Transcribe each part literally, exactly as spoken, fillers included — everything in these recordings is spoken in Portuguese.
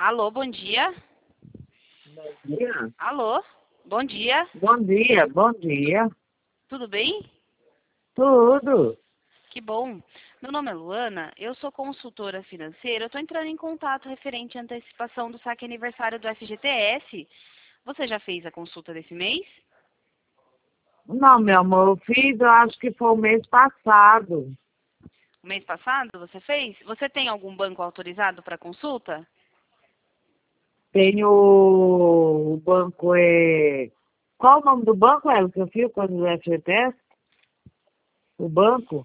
Alô, bom dia. Bom dia. Alô, bom dia. Bom dia, bom dia. Tudo bem? Tudo. Que bom. Meu nome é Luana, eu sou consultora financeira. Eu estou entrando em contato referente à antecipação do saque aniversário do F G T S. Você já fez a consulta desse mês? Não, meu amor, eu fiz, eu acho que foi o mês passado. O mês passado você fez? Você tem algum banco autorizado para consulta? Tem o, o banco, é... Qual o nome do banco, é que eu fiz quando o F G T S? O banco?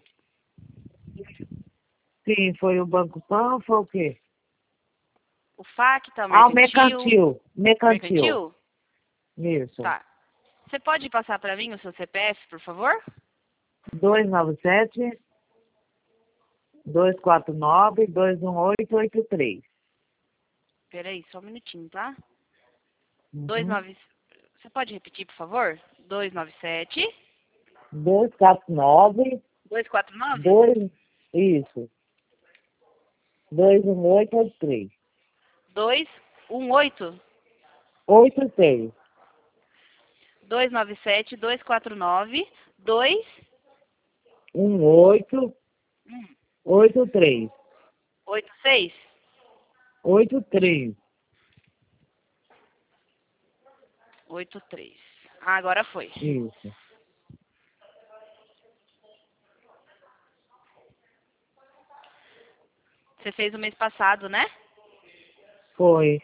Sim, foi o Banco Pan, foi o quê? O Facta, o Ah, o Mercantil. Mercantil. Mercantil. Mercantil? Isso. Tá. Você pode passar para mim o seu C P F, por favor? dois nove sete, dois quatro nove, dois um oito oito três. Peraí, só um minutinho, tá? Uhum. Dois nove. Você pode repetir, por favor? dois nove sete. dois quatro nove, dois quatro nove? dois, isso, dois um oito oito três. dois um oito. oito três. dois nove sete, dois quatro nove, dois um oito oito três. oito seis. oito três. oito três. Ah, agora foi. Isso. Você fez o mês passado, né? Foi.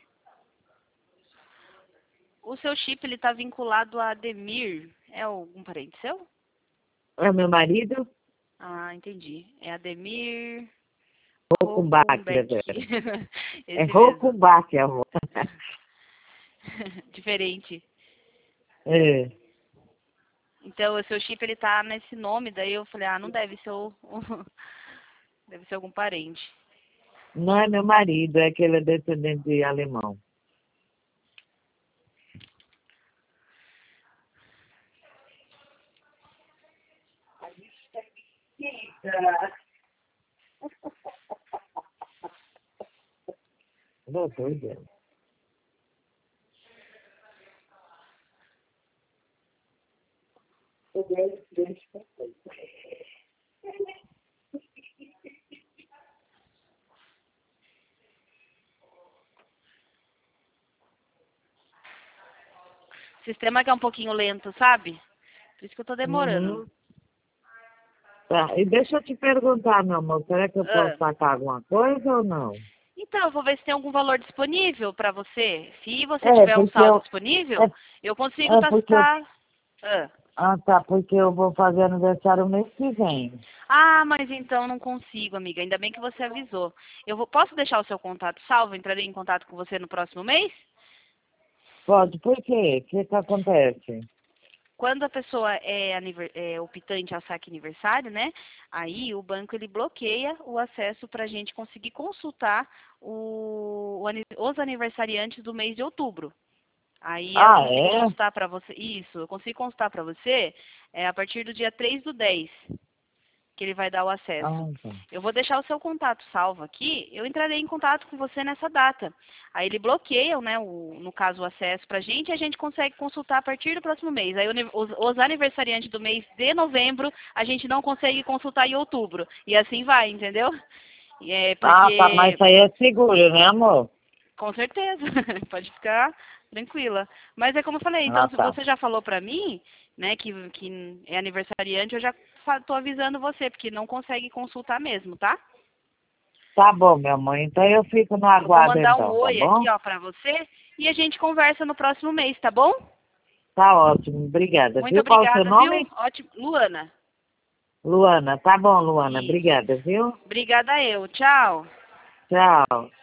O seu chip, ele tá vinculado a Ademir. É algum parente seu? É meu marido? Ah, entendi. É Ademir Rocumbach, Rokumbeck. Bebera. É Esse mesmo. Rocumbach, amor. Diferente. É. Então, o seu chip, ele tá nesse nome, daí eu falei, ah, não deve ser o... o- deve ser algum parente. Não é meu marido, é que ele é descendente de alemão. Doutor, Deus. O sistema que é um pouquinho lento, sabe? Por isso que eu tô demorando. Uhum. Tá, e deixa eu te perguntar, meu amor, será que eu posso Ah. sacar alguma coisa ou não? Então, eu vou ver se tem algum valor disponível para você. Se você É, tiver um porque saldo eu... disponível, É, eu consigo é porque eu... tascar. Ah. Ah, tá, porque eu vou fazer aniversário mês que vem. Ah, mas então não consigo, amiga. Ainda bem que você avisou. Eu vou, posso deixar o seu contato salvo? Entrarei em contato com você no próximo mês? Pode, por quê? O que que acontece? Quando a pessoa é, aniver- é optante ao saque aniversário, né? Aí o banco ele bloqueia o acesso para a gente conseguir consultar o- o ani- os aniversariantes do mês de outubro. Aí eu Ah, consigo é? consultar para você. Isso, eu consigo consultar para você é, a partir do dia três do dez, que ele vai dar o acesso. Ah, tá. Eu vou deixar o seu contato salvo aqui, eu entrarei em contato com você nessa data. Aí ele bloqueia, né, o, no caso, o acesso pra gente e a gente consegue consultar a partir do próximo mês. Aí os, os aniversariantes do mês de novembro, a gente não consegue consultar em outubro. E assim vai, entendeu? E é Ah, tá, mas porque, isso aí é seguro, né, amor? com certeza, pode ficar tranquila. Mas é como eu falei, então Ah, se tá. você já falou pra mim, né, que, que é aniversariante, eu já fa- tô avisando você, porque não consegue consultar mesmo, tá? Tá bom, minha mãe. Então eu fico no Eu vou aguardo mandar um então, tá oi bom? aqui, ó, pra você e a gente conversa no próximo mês, tá bom? Tá ótimo, obrigada. Muito Viu qual é o seu obrigada, viu? nome? Ótimo. Luana. Luana. Tá bom, Luana. Isso. Obrigada, viu? Obrigada eu. Tchau. Tchau.